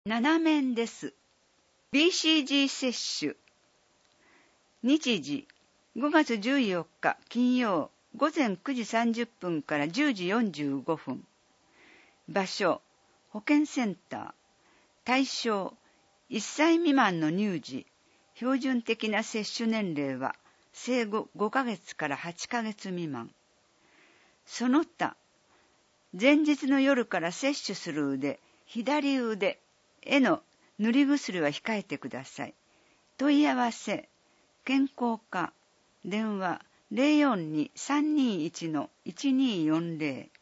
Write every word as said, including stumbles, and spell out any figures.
なな面です。ビーシージー 接種。日時、ごがつじゅうよっか金曜午前くじさんじゅっぷんからじゅうじよんじゅうごふん。場所、保健センター。対象、いっさい未満の乳児。標準的な接種年齢は生後ごかげつからはちかげつ未満。その他、前日の夜から接種する腕、左腕への塗り薬は控えてください。問い合わせ、健康課、電話 ゼロよんに さんにいち いちにーよんゼロ